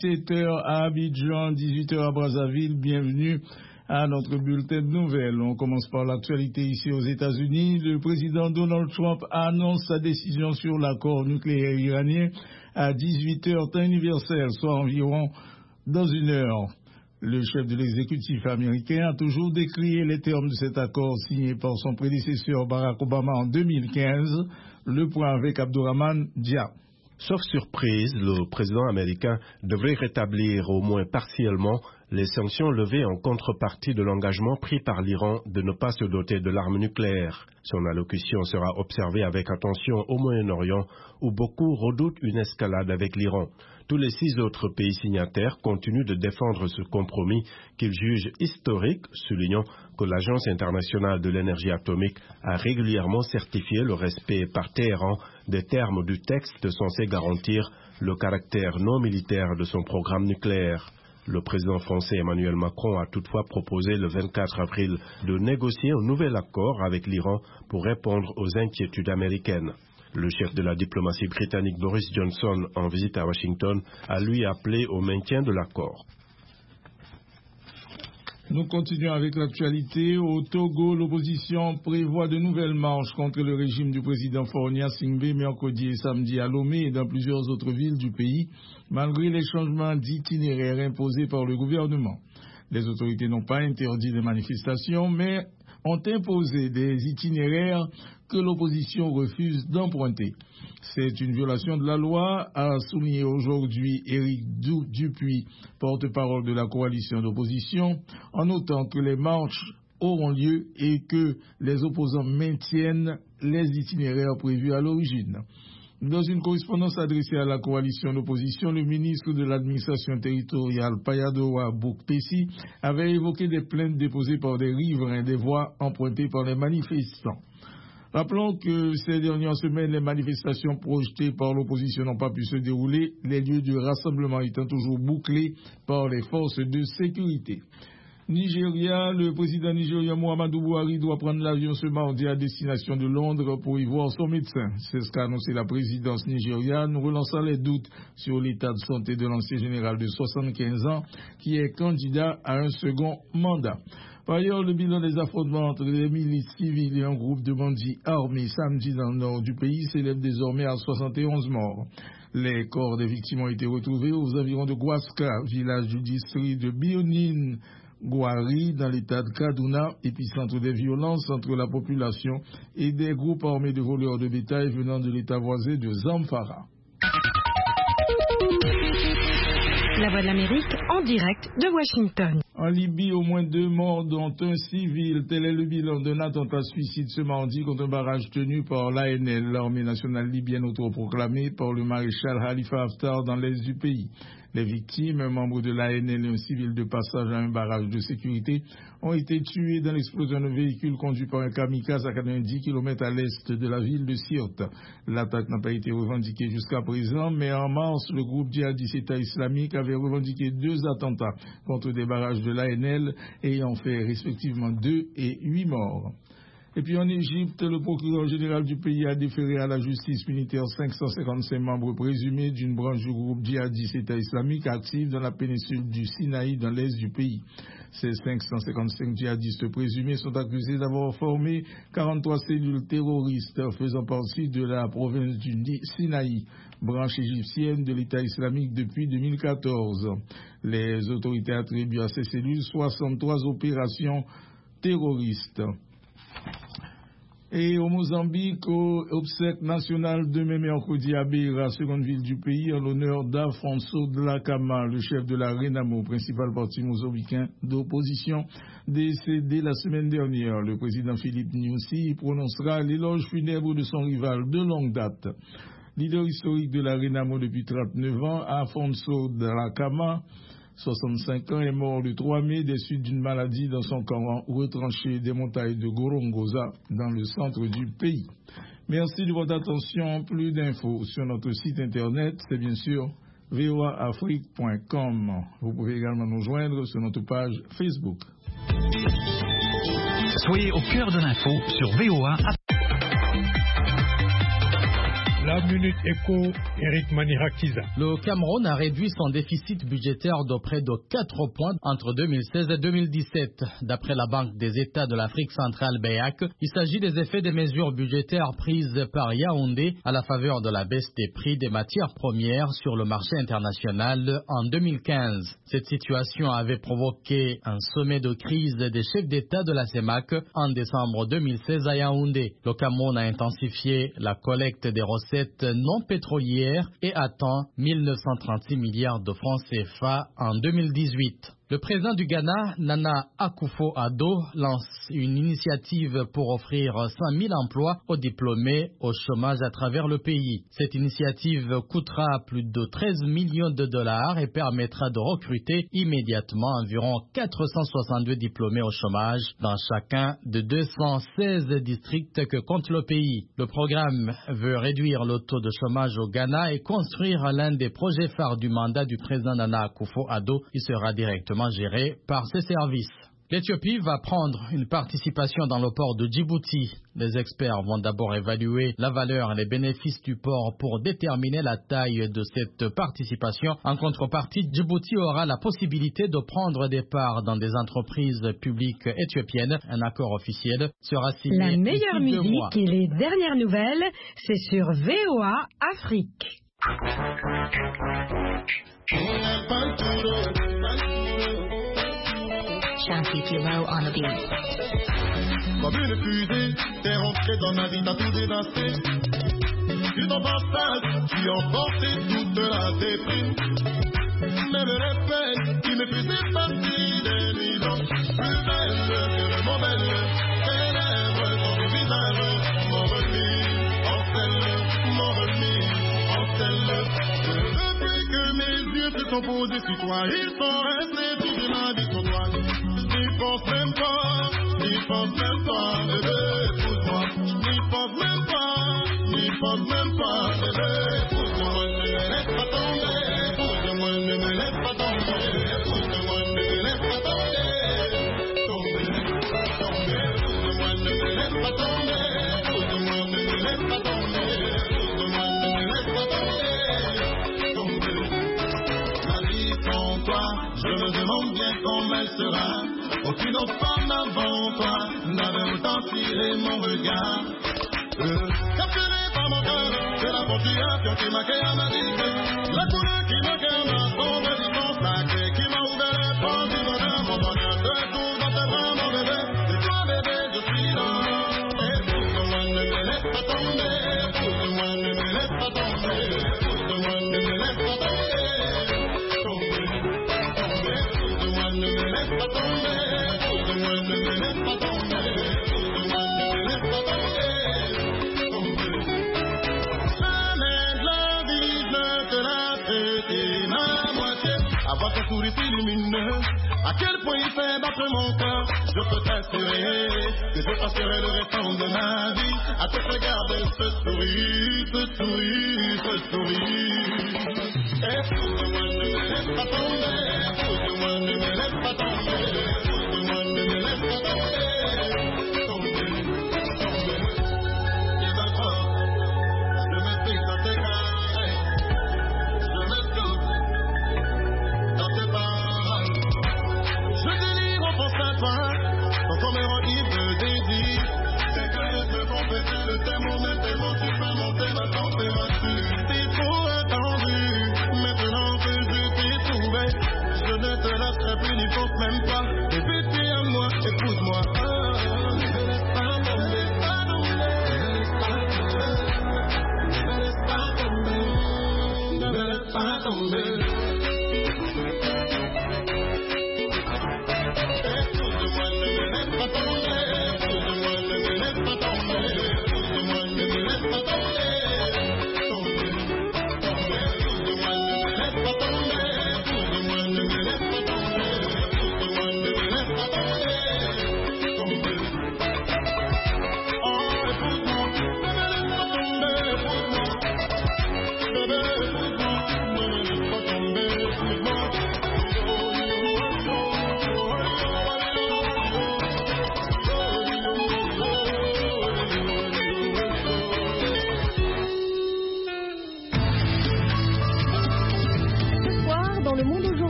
17h à Abidjan, 18h à Brazzaville. Bienvenue à notre bulletin de nouvelles. On commence par l'actualité ici aux États-Unis. Le président Donald Trump annonce sa décision sur l'accord nucléaire iranien à 18h temps universel, soit environ dans une heure. Le chef de l'exécutif américain a toujours décrié les termes de cet accord signé par son prédécesseur Barack Obama en 2015. Le point avec Abdourahmane Dia. Sauf surprise, le président américain devrait rétablir au moins partiellement les sanctions levées en contrepartie de l'engagement pris par l'Iran de ne pas se doter de l'arme nucléaire. Son allocution sera observée avec attention au Moyen-Orient, où beaucoup redoutent une escalade avec l'Iran. Tous les 6 autres pays signataires continuent de défendre ce compromis qu'ils jugent historique, soulignant que l'Agence internationale de l'énergie atomique a régulièrement certifié le respect par Téhéran des termes du texte censé garantir le caractère non militaire de son programme nucléaire. Le président français Emmanuel Macron a toutefois proposé le 24 avril de négocier un nouvel accord avec l'Iran pour répondre aux inquiétudes américaines. Le chef de la diplomatie britannique Boris Johnson, en visite à Washington, a lui appelé au maintien de l'accord. Nous continuons avec l'actualité. Au Togo, l'opposition prévoit de nouvelles marches contre le régime du président Faure Gnassingbé mercredi et samedi à Lomé et dans plusieurs autres villes du pays, malgré les changements d'itinéraire imposés par le gouvernement. Les autorités n'ont pas interdit les manifestations, mais ont imposé des itinéraires que l'opposition refuse d'emprunter. C'est une violation de la loi, a souligné aujourd'hui Éric Dupuis, porte-parole de la coalition d'opposition, en notant que les marches auront lieu et que les opposants maintiennent les itinéraires prévus à l'origine. Dans une correspondance adressée à la coalition d'opposition, le ministre de l'administration territoriale, Payadowa Boukpessi, avait évoqué des plaintes déposées par des riverains des voies empruntées par les manifestants. Rappelons que ces dernières semaines, les manifestations projetées par l'opposition n'ont pas pu se dérouler, les lieux de rassemblement étant toujours bouclés par les forces de sécurité. Nigeria, le président nigérien Muhammadu Buhari doit prendre l'avion ce mardi à destination de Londres pour y voir son médecin. C'est ce qu'a annoncé la présidence nigériane, relançant les doutes sur l'état de santé de l'ancien général de 75 ans qui est candidat à un second mandat. Par ailleurs, le bilan des affrontements entre les milices civiles et un groupe de bandits armés samedi dans le nord du pays s'élève désormais à 71 morts. Les corps des victimes ont été retrouvés aux environs de Gwaska, village du district de Bionin, Gwari, dans l'état de Kaduna, épicentre des violences entre la population et des groupes armés de voleurs de bétail venant de l'état voisin de Zamfara. La Voix de l'Amérique en direct de Washington. En Libye, au moins 2 morts, dont un civil. Tel est le bilan d'un attentat suicide ce mardi contre un barrage tenu par l'ANL, l'armée nationale libyenne autoproclamée par le maréchal Khalifa Haftar dans l'est du pays. Les victimes, un membre de l'ANL et un civil de passage à un barrage de sécurité, ont été tués dans l'explosion d'un véhicule conduit par un kamikaze à 90 km à l'est de la ville de Sirte. L'attaque n'a pas été revendiquée jusqu'à présent, mais en mars, le groupe djihadiste État islamique avait revendiqué 2 attentats contre des barrages de l'ANL ayant fait respectivement 2 et 8 morts. Et puis en Égypte, le procureur général du pays a déféré à la justice militaire 555 membres présumés d'une branche du groupe djihadiste État islamique active dans la péninsule du Sinaï dans l'est du pays. Ces 555 djihadistes présumés sont accusés d'avoir formé 43 cellules terroristes faisant partie de la province du Sinaï, branche égyptienne de l'État islamique depuis 2014. Les autorités attribuent à ces cellules 63 opérations terroristes. Et au Mozambique, au obsèque national demain mercredi à Beira, seconde ville du pays, en l'honneur d'Afonso Dhlakama, le chef de la Renamo, principal parti mozambicain d'opposition, décédé la semaine dernière. Le président Philippe Nyusi prononcera l'éloge funèbre de son rival de longue date. Leader historique de la Renamo depuis 39 ans, Afonso Dhlakama, 65 ans, est mort le 3 mai des suites d'une maladie dans son camp retranché des montagnes de Gorongosa dans le centre du pays. Merci de votre attention. Plus d'infos sur notre site internet, c'est bien sûr voaafrique.com. Vous pouvez également nous joindre sur notre page Facebook. Soyez au cœur de l'info sur VOA. La Minute Éco, Eric Manirakiza. Le Cameroun a réduit son déficit budgétaire de près de 4 points entre 2016 et 2017. D'après la Banque des États de l'Afrique centrale BEAC, il s'agit des effets des mesures budgétaires prises par Yaoundé à la faveur de la baisse des prix des matières premières sur le marché international en 2015. Cette situation avait provoqué un sommet de crise des chefs d'État de la CEMAC en décembre 2016 à Yaoundé. Le Cameroun a intensifié la collecte des recettes non pétrolières et attend 1936 milliards de francs CFA en 2018. Le président du Ghana, Nana Akufo-Addo, lance une initiative pour offrir 100 000 emplois aux diplômés au chômage à travers le pays. Cette initiative coûtera plus de 13 millions de dollars et permettra de recruter immédiatement environ 462 diplômés au chômage dans chacun de 216 districts que compte le pays. Le programme veut réduire le taux de chômage au Ghana et construire l'un des projets phares du mandat du président Nana Akufo-Addo. Il sera directement géré par ses services. L'Éthiopie va prendre une participation dans le port de Djibouti. Les experts vont d'abord évaluer la valeur et les bénéfices du port pour déterminer la taille de cette participation. En contrepartie, Djibouti aura la possibilité de prendre des parts dans des entreprises publiques éthiopiennes. Un accord officiel sera signé. La meilleure musique et les dernières nouvelles, c'est sur VOA Afrique. Shanti Kilo on the beat. Comme une fusée, t'es rentré dans ma vie, t'as tout dévasté. Tu t'en passage, tu emporté toute la déprime. Même les peines qui me faisaient partie des nuits blanches. Plus belle que mon belle, tes lèvres sont le visage. Mon remis en selle. Depuis que mes yeux se sont posés sur toi, ils sont restés toute ma vie sur toi. N'y pense même pas, bébé, écoute-moi. N'y pense même pas, bébé, écoute-moi. Ne me laisse pas tomber, écoute-moi, ne me laisse pas tomber, écoute-moi, ne me laisse pas tomber, écoute-moi, ne me laisse pas tomber, écoute-moi, ne me laisse pas tomber, écoute-moi, ne me laisse pas tomber. La vie sans toi, je me demande bien comment elle sera. Aucune autre femme avant toi n'avait autant tiré mon regard. Capturé par mon cœur, c'est la fortune qui m'a créé à ma vie. La couleur qui m'a créé à ma sombre distance, la clé qui m'a ouvert les portes du bonheur. Mon bonheur te trouve dans tes bras, mon bébé. C'est toi, bébé, je suis là. Écoute-moi, ne me laisse pas tomber. Écoute-moi, ne me laisse pas tomber. Écoute-moi, ne me laisse pas tomber. Écoute-moi, ne me laisse pas tomber. Avoir ton sourire si lumineux, à quel point il fait battre mon cœur. Je peux t'assurer que je passerai le restant de ma vie à te regarder ce sourire. Écoute-moi, ne me laisse pas tomber. Écoute-moi, ne me laisse pas tomber. Écoute-moi, ne me laisse pas tomber. Et d'accord, je m'explique dans tes cas. Je m'explique dans tes paroles. Je délire en pensant à toi, quand on me rend ivre des désir. C'est que je te confesse le thermomètre, tu peux monter ma température. C'est trop attendu, maintenant que je t'ai trouvé, je ne te laisserai plus, n'y pense même pas.